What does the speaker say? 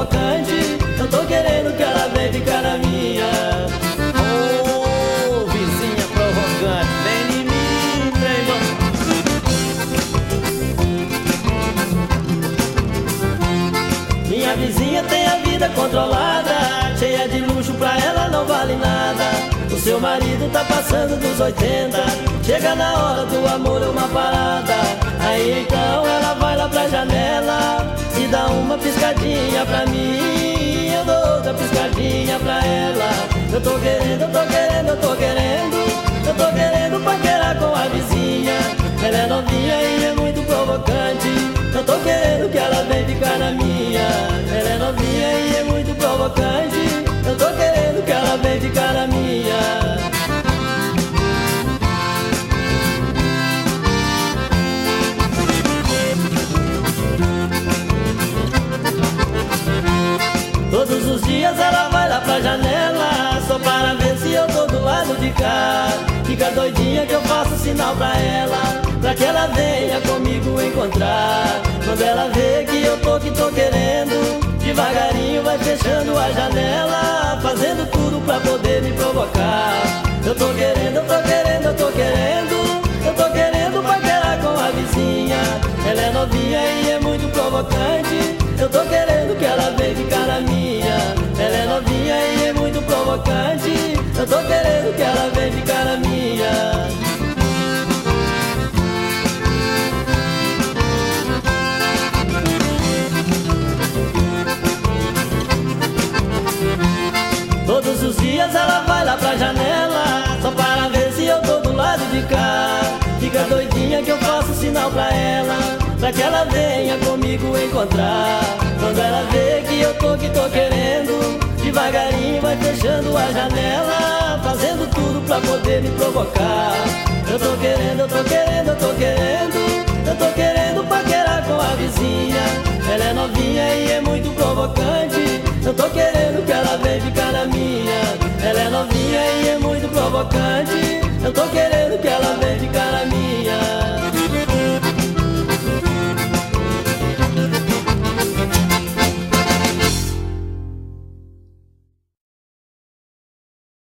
provocante. Eu tô querendo que ela venha ficar na minha. Ô, vizinha provocante, vem em mim, trem bom. Minha vizinha tem a vida controlada, cheia de luxo, pra ela não vale nada. O seu marido tá passando dos 80, chega na hora do amor é uma parada. Aí então ela vai lá pra janela e dá uma piscadinha pra mim, eu dou outra piscadinha pra ela. Eu tô querendo, eu tô querendo, eu tô querendo, eu tô querendo paquerar com a vizinha. Ela é novinha e é muito provocante, eu tô querendo que ela venha ficar na minha. Ela é novinha e é muito provocante, eu tô querendo que ela venha ficar na minha. Todos os dias ela vai lá pra janela, só para ver se eu tô do lado de cá. Fica doidinha que eu faço sinal pra ela, pra que ela venha comigo encontrar. Quando ela vê que eu tô querendo, devagarinho vai fechando a janela, fazendo tudo pra poder me provocar. Eu tô querendo, eu tô querendo, eu tô querendo, eu tô querendo paquerar com a vizinha. Ela é novinha e é muito provocante, eu tô querendo que ela venha ficar na minha. Ela é novinha e é muito provocante, eu tô querendo que ela venha ficar na minha. Todos os dias ela vai lá pra janela, só para ver se eu tô do lado de cá. Fica doidinha que eu faço sinal pra ela, pra que ela venha comigo encontrar. Quando ela vê que eu tô querendo, devagarinho vai fechando a janela, fazendo tudo pra poder me provocar. Eu tô querendo, eu tô querendo, eu tô querendo, eu tô querendo paquerar com a vizinha. Ela é novinha e é muito provocante, eu tô querendo que ela venha ficar na minha. Ela é novinha e é muito provocante, eu tô querendo que ela venha ficar na minha.